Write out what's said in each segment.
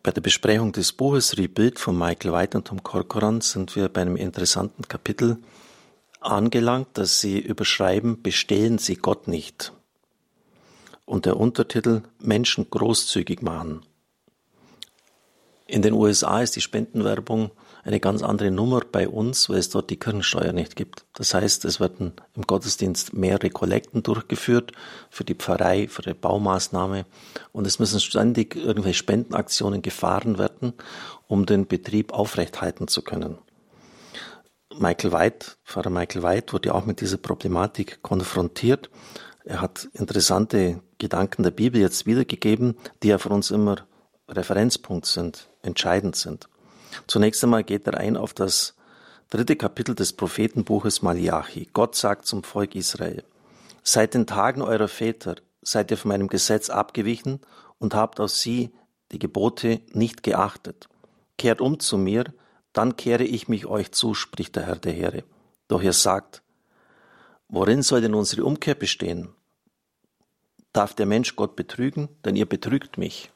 Bei der Besprechung des Buches Rebuild von Michael White und Tom Corcoran sind wir bei einem interessanten Kapitel angelangt, das sie überschreiben, bestehlen Sie Gott nicht. Und der Untertitel, Menschen großzügig machen. In den USA ist die Spendenwerbung eine ganz andere Nummer bei uns, weil es dort die Kirchensteuer nicht gibt. Das heißt, es werden im Gottesdienst mehrere Kollekten durchgeführt für die Pfarrei, für die Baumaßnahme und es müssen ständig irgendwelche Spendenaktionen gefahren werden, um den Betrieb aufrechthalten zu können. Pfarrer Michael White wurde auch mit dieser Problematik konfrontiert. Er hat interessante Gedanken der Bibel jetzt wiedergegeben, die ja für uns immer Referenzpunkt sind, entscheidend sind. Zunächst einmal geht er ein auf das 3. Kapitel des Prophetenbuches Malachi. Gott sagt zum Volk Israel: Seit den Tagen eurer Väter seid ihr von meinem Gesetz abgewichen und habt auf sie die Gebote nicht geachtet. Kehrt um zu mir, dann kehre ich mich euch zu, spricht der Herr der Heere. Doch ihr sagt: Worin soll denn unsere Umkehr bestehen? Darf der Mensch Gott betrügen? Denn ihr betrügt mich.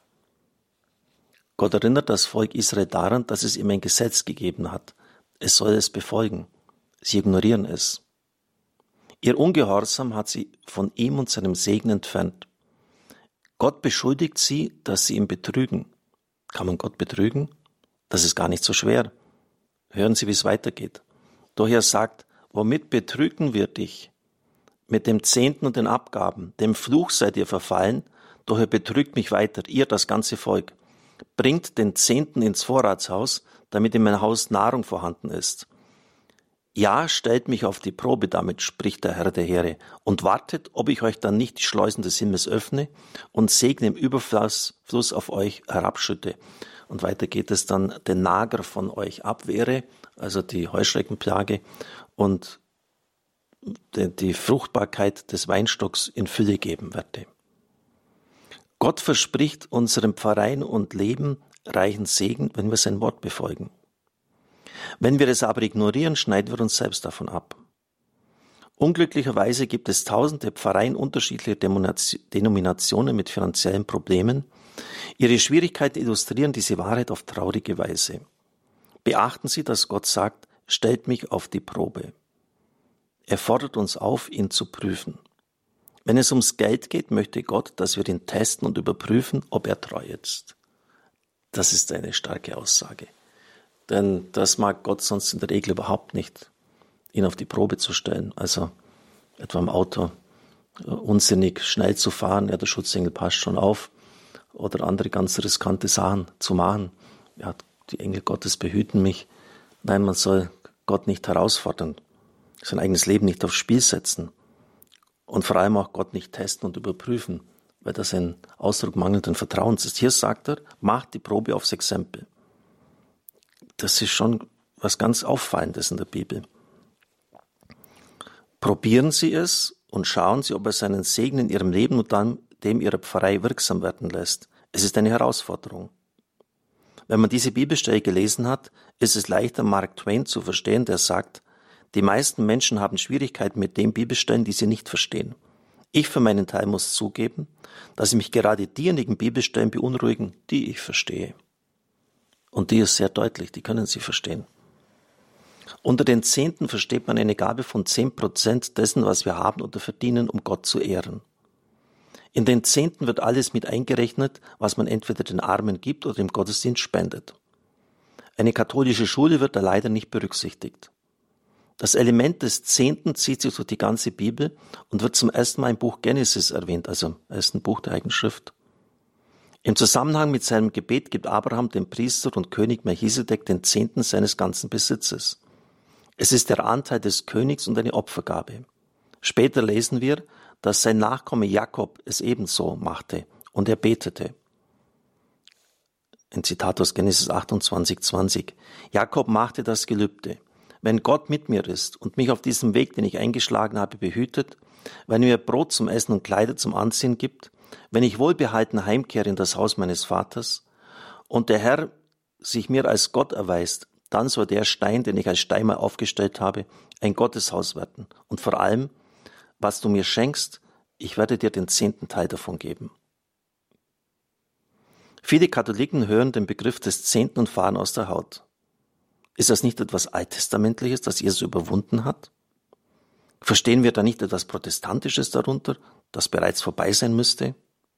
Gott erinnert das Volk Israel daran, dass es ihm ein Gesetz gegeben hat. Es soll es befolgen. Sie ignorieren es. Ihr Ungehorsam hat sie von ihm und seinem Segen entfernt. Gott beschuldigt sie, dass sie ihn betrügen. Kann man Gott betrügen? Das ist gar nicht so schwer. Hören Sie, wie es weitergeht. Doch er sagt: Womit betrügen wir dich? Mit dem Zehnten und den Abgaben. Dem Fluch seid ihr verfallen, doch er betrügt mich weiter, ihr, das ganze Volk. Bringt den Zehnten ins Vorratshaus, damit in meinem Haus Nahrung vorhanden ist. Ja, stellt mich auf die Probe damit, spricht der Herr der Heere, und wartet, ob ich euch dann nicht die Schleusen des Himmels öffne und Segen im Überfluss auf euch herabschütte. Und weiter geht es dann, den Nager von euch abwehre, also die Heuschreckenplage, und die Fruchtbarkeit des Weinstocks in Fülle geben werde. Gott verspricht unseren Pfarreien und Leben reichen Segen, wenn wir sein Wort befolgen. Wenn wir es aber ignorieren, schneiden wir uns selbst davon ab. Unglücklicherweise gibt es tausende Pfarreien unterschiedlicher Denominationen mit finanziellen Problemen. Ihre Schwierigkeiten illustrieren diese Wahrheit auf traurige Weise. Beachten Sie, dass Gott sagt: Stellt mich auf die Probe. Er fordert uns auf, ihn zu prüfen. Wenn es ums Geld geht, möchte Gott, dass wir ihn testen und überprüfen, ob er treu ist. Das ist eine starke Aussage. Denn das mag Gott sonst in der Regel überhaupt nicht, ihn auf die Probe zu stellen. Also etwa im Auto unsinnig schnell zu fahren, ja, der Schutzengel passt schon auf. Oder andere ganz riskante Sachen zu machen. Ja, die Engel Gottes behüten mich. Nein, man soll Gott nicht herausfordern, sein eigenes Leben nicht aufs Spiel setzen. Und vor allem auch Gott nicht testen und überprüfen, weil das ein Ausdruck mangelnden Vertrauens ist. Hier sagt er, macht die Probe aufs Exempel. Das ist schon was ganz Auffallendes in der Bibel. Probieren Sie es und schauen Sie, ob er seinen Segen in Ihrem Leben und dann dem Ihrer Pfarrei wirksam werden lässt. Es ist eine Herausforderung. Wenn man diese Bibelstelle gelesen hat, ist es leichter, Mark Twain zu verstehen, der sagt: Die meisten Menschen haben Schwierigkeiten mit den Bibelstellen, die sie nicht verstehen. Ich für meinen Teil muss zugeben, dass mich gerade diejenigen Bibelstellen beunruhigen, die ich verstehe. Und die ist sehr deutlich, die können Sie verstehen. Unter den Zehnten versteht man eine Gabe von 10% dessen, was wir haben oder verdienen, um Gott zu ehren. In den Zehnten wird alles mit eingerechnet, was man entweder den Armen gibt oder im Gottesdienst spendet. Eine katholische Schule wird da leider nicht berücksichtigt. Das Element des Zehnten zieht sich durch die ganze Bibel und wird zum ersten Mal im Buch Genesis erwähnt, also im ersten Buch der Heiligen Schrift. Im Zusammenhang mit seinem Gebet gibt Abraham dem Priester und König Melchisedek den Zehnten seines ganzen Besitzes. Es ist der Anteil des Königs und eine Opfergabe. Später lesen wir, dass sein Nachkomme Jakob es ebenso machte und er betete. Ein Zitat aus Genesis 28,20. Jakob machte das Gelübde: Wenn Gott mit mir ist und mich auf diesem Weg, den ich eingeschlagen habe, behütet, wenn er mir Brot zum Essen und Kleider zum Anziehen gibt, wenn ich wohlbehalten heimkehre in das Haus meines Vaters und der Herr sich mir als Gott erweist, dann soll der Stein, den ich als Steinmal aufgestellt habe, ein Gotteshaus werden. Und vor allem, was du mir schenkst, ich werde dir den 10. Teil davon geben. Viele Katholiken hören den Begriff des Zehnten und fahren aus der Haut. Ist das nicht etwas Alttestamentliches, das Jesus überwunden hat? Verstehen wir da nicht etwas Protestantisches darunter, das bereits vorbei sein müsste?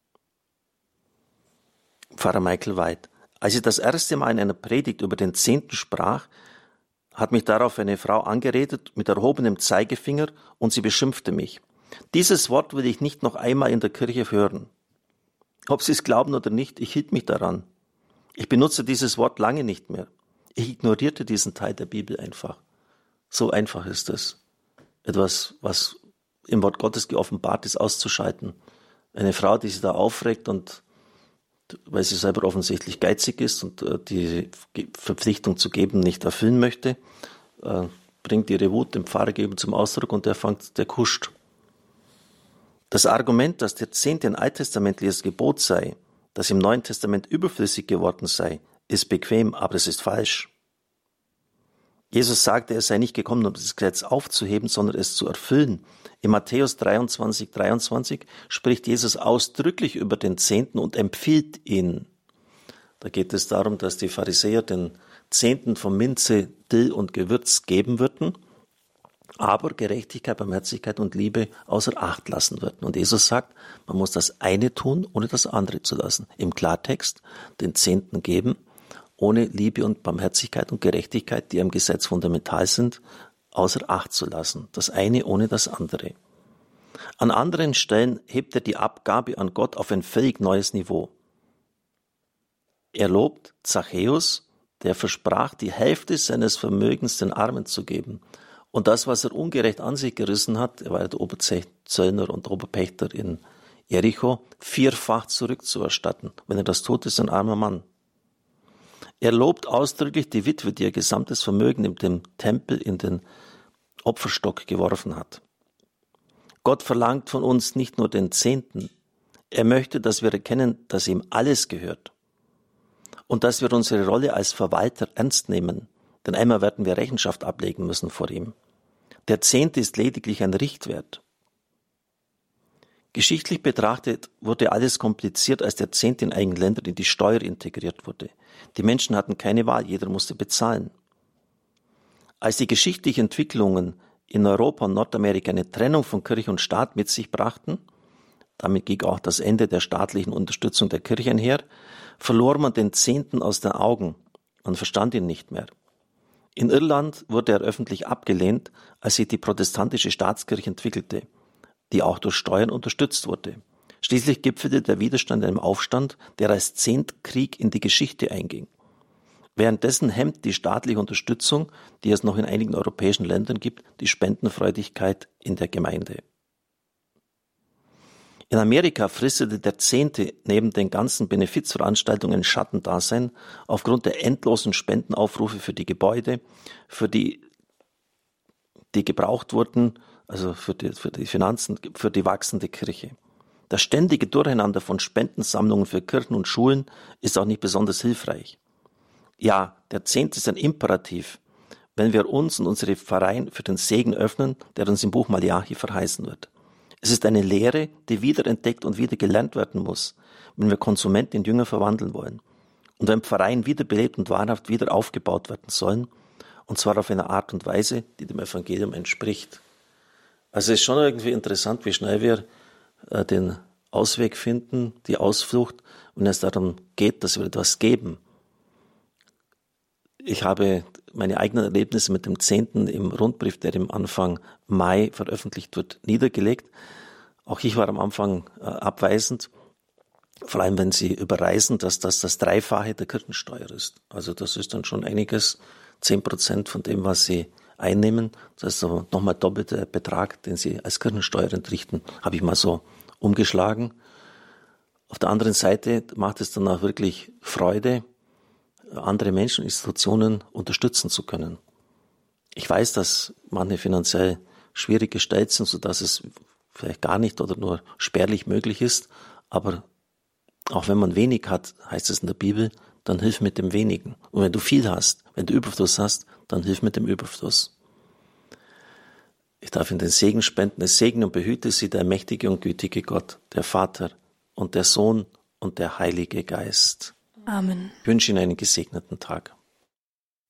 Pfarrer Michael White: Als ich das erste Mal in einer Predigt über den Zehnten sprach, hat mich darauf eine Frau angeredet mit erhobenem Zeigefinger und sie beschimpfte mich. Dieses Wort will ich nicht noch einmal in der Kirche hören. Ob Sie es glauben oder nicht, ich hielt mich daran. Ich benutze dieses Wort lange nicht mehr. Ich ignorierte diesen Teil der Bibel einfach. So einfach ist es. Etwas, was im Wort Gottes geoffenbart ist, auszuschalten. Eine Frau, die sich da aufregt und weil sie selber offensichtlich geizig ist und die Verpflichtung zu geben nicht erfüllen möchte, bringt ihre Wut dem Pfarrer geben zum Ausdruck und der kuscht. Das Argument, dass der Zehnte ein alttestamentliches Gebot sei, das im Neuen Testament überflüssig geworden sei, ist bequem, aber es ist falsch. Jesus sagte, er sei nicht gekommen, um das Gesetz aufzuheben, sondern es zu erfüllen. In Matthäus 23 spricht Jesus ausdrücklich über den Zehnten und empfiehlt ihn. Da geht es darum, dass die Pharisäer den Zehnten von Minze, Dill und Gewürz geben würden, aber Gerechtigkeit, Barmherzigkeit und Liebe außer Acht lassen würden. Und Jesus sagt, man muss das eine tun, ohne das andere zu lassen. Im Klartext den Zehnten geben, ohne Liebe und Barmherzigkeit und Gerechtigkeit, die im Gesetz fundamental sind, außer Acht zu lassen. Das eine ohne das andere. An anderen Stellen hebt er die Abgabe an Gott auf ein völlig neues Niveau. Er lobt Zachäus, der versprach, die Hälfte seines Vermögens den Armen zu geben. Und das, was er ungerecht an sich gerissen hat, er war ja der Oberzöllner und Oberpächter in Jericho, vierfach zurückzuerstatten. Wenn er das tut, ist er ein armer Mann. Er lobt ausdrücklich die Witwe, die ihr gesamtes Vermögen in dem Tempel in den Opferstock geworfen hat. Gott verlangt von uns nicht nur den Zehnten, er möchte, dass wir erkennen, dass ihm alles gehört und dass wir unsere Rolle als Verwalter ernst nehmen, denn einmal werden wir Rechenschaft ablegen müssen vor ihm. Der Zehnte ist lediglich ein Richtwert. Geschichtlich betrachtet wurde alles kompliziert, als der Zehnte in einigen Ländern in die Steuer integriert wurde. Die Menschen hatten keine Wahl, jeder musste bezahlen. Als die geschichtlichen Entwicklungen in Europa und Nordamerika eine Trennung von Kirche und Staat mit sich brachten, damit ging auch das Ende der staatlichen Unterstützung der Kirche einher, verlor man den Zehnten aus den Augen, man verstand ihn nicht mehr. In Irland wurde er öffentlich abgelehnt, als sich die protestantische Staatskirche entwickelte, die auch durch Steuern unterstützt wurde. Schließlich gipfelte der Widerstand in einem Aufstand, der als Zehntkrieg in die Geschichte einging. Währenddessen hemmt die staatliche Unterstützung, die es noch in einigen europäischen Ländern gibt, die Spendenfreudigkeit in der Gemeinde. In Amerika fristete der Zehnte neben den ganzen Benefizveranstaltungen ein Schattendasein aufgrund der endlosen Spendenaufrufe für die Gebäude, für die gebraucht wurden, also für die Finanzen, für die wachsende Kirche. Das ständige Durcheinander von Spendensammlungen für Kirchen und Schulen ist auch nicht besonders hilfreich. Ja, der Zehnte ist ein Imperativ, wenn wir uns und unsere Pfarreien für den Segen öffnen, der uns im Buch Malachi verheißen wird. Es ist eine Lehre, die wiederentdeckt und wieder gelernt werden muss, wenn wir Konsumenten in Jünger verwandeln wollen. Und wenn Pfarreien wiederbelebt und wahrhaft wieder aufgebaut werden sollen, und zwar auf eine Art und Weise, die dem Evangelium entspricht. Also es ist schon irgendwie interessant, wie schnell wir den Ausweg finden, die Ausflucht, wenn es darum geht, dass wir etwas geben. Ich habe meine eigenen Erlebnisse mit dem Zehnten im Rundbrief, der im Anfang Mai veröffentlicht wird, niedergelegt. Auch ich war am Anfang abweisend, vor allem wenn Sie überreisen, dass das Dreifache der Kirchensteuer ist. Also das ist dann schon einiges, 10% von dem, was Sie einnehmen. Das ist aber nochmal doppelter Betrag, den Sie als Kirchensteuer entrichten, habe ich mal so umgeschlagen. Auf der anderen Seite macht es dann auch wirklich Freude, andere Menschen, Institutionen unterstützen zu können. Ich weiß, dass manche finanziell schwierig gestellt sind, sodass es vielleicht gar nicht oder nur spärlich möglich ist. Aber auch wenn man wenig hat, heißt es in der Bibel, dann hilf mit dem Wenigen. Und wenn du viel hast, wenn du Überfluss hast, dann hilf mit dem Überfluss. Ich darf in den Segen spenden. Es segne und behüte sie der mächtige und gütige Gott, der Vater und der Sohn und der Heilige Geist. Amen. Ich wünsche Ihnen einen gesegneten Tag.